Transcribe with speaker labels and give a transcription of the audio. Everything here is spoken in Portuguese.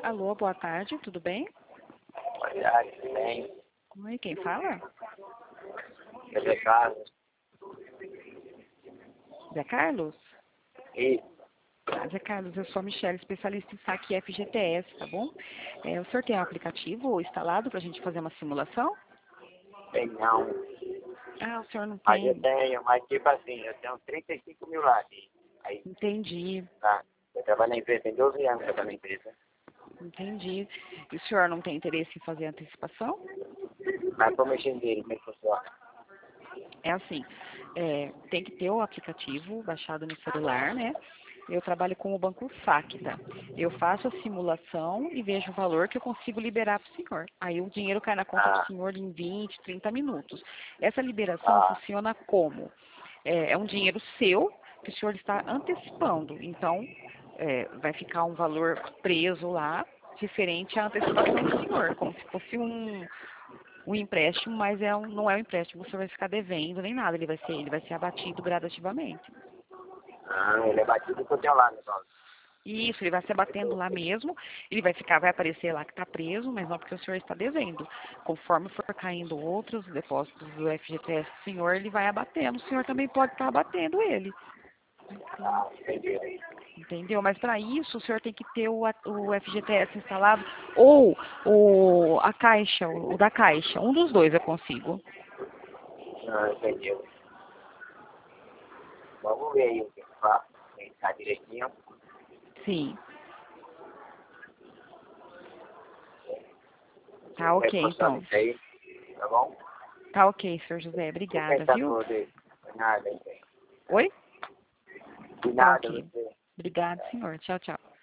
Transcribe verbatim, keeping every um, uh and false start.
Speaker 1: Alô, boa tarde, tudo bem?
Speaker 2: Boa tarde, tudo bem?
Speaker 1: Oi, quem fala?
Speaker 2: Eu sou Carlos.
Speaker 1: Zé Carlos?
Speaker 2: E
Speaker 1: Ah, Zé Carlos, eu sou a Michelle, especialista em saque F G T S, tá bom? É, o senhor tem um aplicativo instalado para a gente fazer uma simulação?
Speaker 2: tem não.
Speaker 1: Ah, o senhor não
Speaker 2: Mas eu
Speaker 1: tem.
Speaker 2: tenho, mas tipo assim, eu tenho trinta e cinco mil lá. Aí, aí,
Speaker 1: Entendi,
Speaker 2: tá. Eu trabalho na empresa, tem doze anos que eu trabalho na empresa.
Speaker 1: entendi. E o senhor não tem interesse em fazer antecipação?
Speaker 2: Mas como eu xinguei, como é que funciona?
Speaker 1: É assim, é, tem que ter o aplicativo baixado no celular, né? Eu trabalho com o Banco Facta. Eu faço a simulação e vejo o valor que eu consigo liberar para o senhor. Aí o dinheiro cai na conta do
Speaker 2: Ah,
Speaker 1: senhor em vinte, trinta minutos. Essa liberação
Speaker 2: ah,
Speaker 1: funciona como? É, é um dinheiro seu que o senhor está antecipando. Então, é, vai ficar um valor preso lá, referente à antecipação do senhor, como se fosse um, um empréstimo, mas é um, não é um empréstimo, você vai ficar devendo nem nada, ele vai ser, ele vai ser abatido gradativamente.
Speaker 2: ah, ele é batido que eu tenho lá, meu irmão.
Speaker 1: Isso, ele vai se abatendo lá mesmo, ele vai ficar, vai aparecer lá que está preso, mas não porque o senhor está devendo. Conforme for caindo outros depósitos do F G T S do senhor, ele vai abatendo. O senhor também pode estar abatendo ele.
Speaker 2: Ah, entendi.
Speaker 1: Entendeu? Mas para isso o senhor tem que ter o, a- o F G T S instalado ou o, a caixa, o, o da caixa. Um dos dois eu consigo.
Speaker 2: Ah, entendi. Vamos ver aí o que eu faço. Pensar direitinho.
Speaker 1: Sim. Tá
Speaker 2: Como é que
Speaker 1: ok,
Speaker 2: funciona
Speaker 1: então.
Speaker 2: isso aí? Tá bom?
Speaker 1: Tá ok, senhor José.
Speaker 2: Vou
Speaker 1: Obrigada,
Speaker 2: pensar
Speaker 1: viu?
Speaker 2: tudo aí. De nada, hein?
Speaker 1: Oi?
Speaker 2: De
Speaker 1: Tá
Speaker 2: nada,
Speaker 1: ok.
Speaker 2: você.
Speaker 1: Obrigado, senhor. Tchau, tchau.